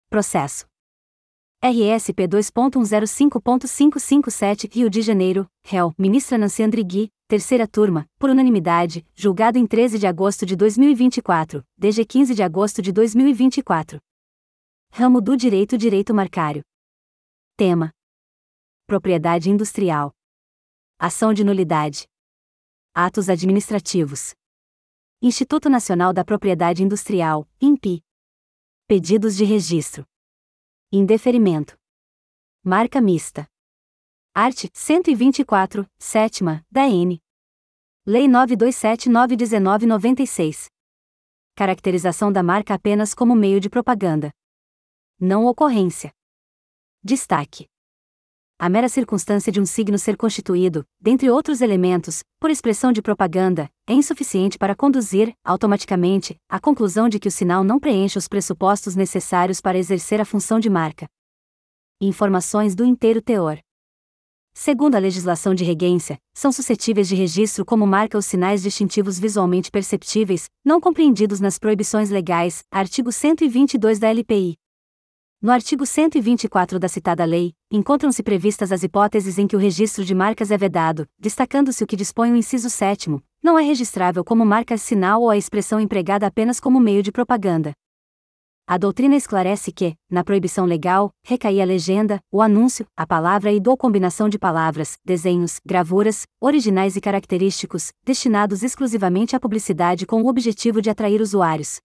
Processo. RSP 2.105.557 Rio de Janeiro, réu, ministra Nancy Andrighi, terceira turma, por unanimidade, julgado em 13 de agosto de 2024, DG 15 de agosto de 2024. Ramo do Direito Marcário. Tema: Propriedade Industrial. Ação de nulidade. Atos administrativos. Instituto Nacional da Propriedade Industrial, INPI. Pedidos de registro. Indeferimento. Marca mista. Art. 124, 7ª, da N. Lei 9279/1996. Caracterização da marca apenas como meio de propaganda. Não ocorrência. Destaque: a mera circunstância de um signo ser constituído, dentre outros elementos, por expressão de propaganda, é insuficiente para conduzir, automaticamente, à conclusão de que o sinal não preenche os pressupostos necessários para exercer a função de marca. Informações do inteiro teor. Segundo a legislação de regência, são suscetíveis de registro como marca os sinais distintivos visualmente perceptíveis, não compreendidos nas proibições legais, artigo 122 da LPI. No artigo 124 da citada lei, encontram-se previstas as hipóteses em que o registro de marcas é vedado, destacando-se o que dispõe o inciso 7º, não é registrável como marca sinal ou a expressão empregada apenas como meio de propaganda. A doutrina esclarece que, na proibição legal, recai a legenda, o anúncio, a palavra e ou combinação de palavras, desenhos, gravuras, originais e característicos, destinados exclusivamente à publicidade com o objetivo de atrair usuários.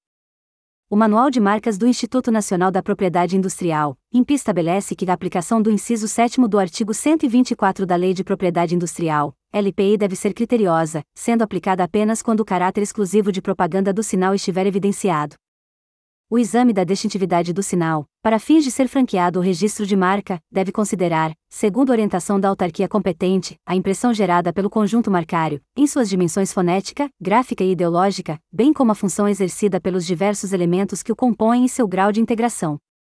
O Manual de Marcas do Instituto Nacional da Propriedade Industrial, INPI, estabelece que a aplicação do inciso 7º do artigo 124 da Lei de Propriedade Industrial, LPI, deve ser criteriosa, sendo aplicada apenas quando o caráter exclusivo de propaganda do sinal estiver evidenciado. O exame da distintividade do sinal, para fins de ser franqueado o registro de marca, deve considerar, segundo orientação da autarquia competente, a impressão gerada pelo conjunto marcário, em suas dimensões fonética, gráfica e ideológica, bem como a função exercida pelos diversos elementos que o compõem e seu grau de integração.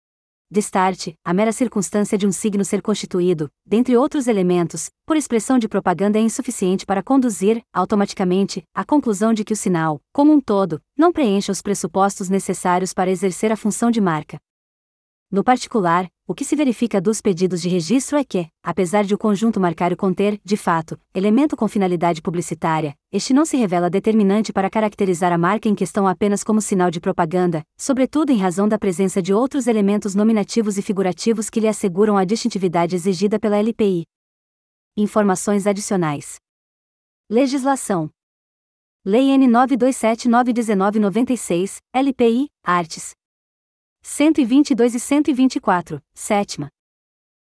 Destarte, a mera circunstância de um signo ser constituído, dentre outros elementos, por expressão de propaganda é insuficiente para conduzir, automaticamente, à conclusão de que o sinal, como um todo, não preenche os pressupostos necessários para exercer a função de marca. No particular, o que se verifica dos pedidos de registro é que, apesar de o conjunto marcário conter, de fato, elemento com finalidade publicitária, este não se revela determinante para caracterizar a marca em questão apenas como sinal de propaganda, sobretudo em razão da presença de outros elementos nominativos e figurativos que lhe asseguram a distintividade exigida pela LPI. Informações adicionais. Legislação. Lei N. 9279/1996, LPI, arts. 122 e 124, 7ª.